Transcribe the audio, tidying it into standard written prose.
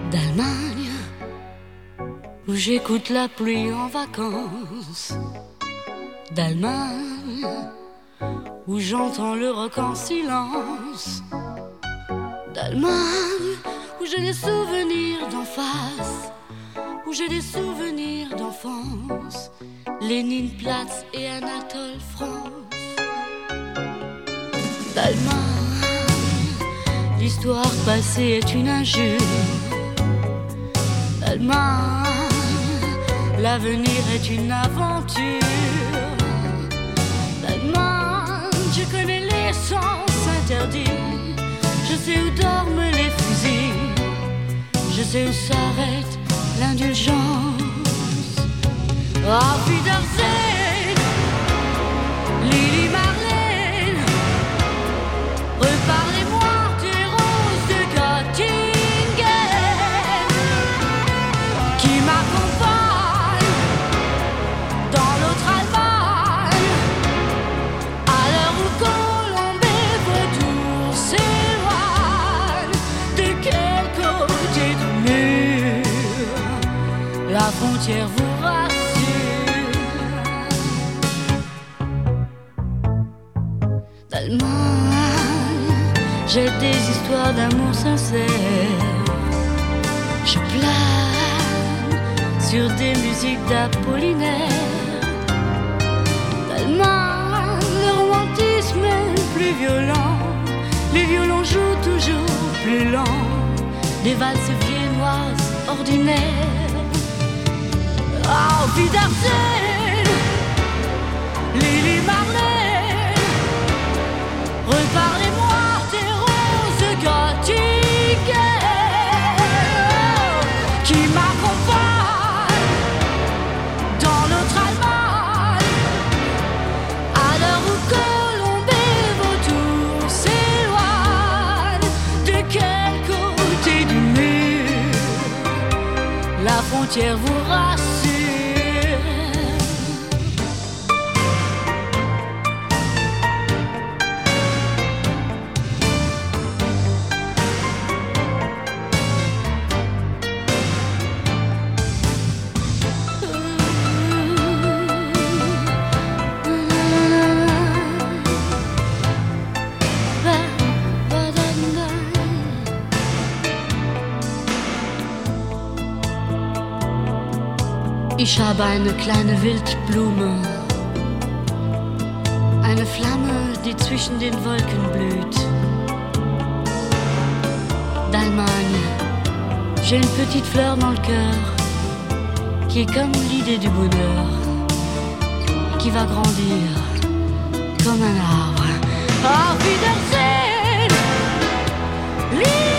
d'Allemagne, où j'écoute la pluie en vacances, d'Allemagne, où j'entends le rock en silence, d'Allemagne, où j'ai des souvenirs d'en face, où j'ai des souvenirs d'enfance, Léninplatz et Anatole France, d'Allemagne, l'histoire passée est une injure, d'Allemagne, l'avenir est une aventure, d'Allemagne, je connais les sens interdits, je sais où dorment les fusils, je sais où s'arrête l'indulgence. Auf Wiedersehen, Lili Marlène, reparlez-moi des roses de Göttingen qui m'accompagnent dans l'autre Allemagne, à l'heure où Colombe et Vautour s'éloignent. De quel côté du mur la frontière vous rassure? D'Allemagne, j'ai des histoires d'amour sincère. Je plane sur des musiques d'Apollinaire. D'Allemagne, le romantisme est plus violent. Les violons jouent toujours plus lent. Des valses viennoises ordinaires. Auf Wiedersehen, Lili Marlène, reparlez-moi des roses Göttingen qui m'accompagnent dans l'autre Allemagne, à l'heure où Colombe et Vautour s'éloignent. De quel côté du mur la frontière vous rassure? Ich habe eine kleine Wildblume, eine Flamme, die zwischen den Wolken blüht. D'Allemagne, j'ai une petite fleur dans le cœur, qui est comme l'idée du bonheur, qui va grandir comme un arbre. Auf Wiedersehen,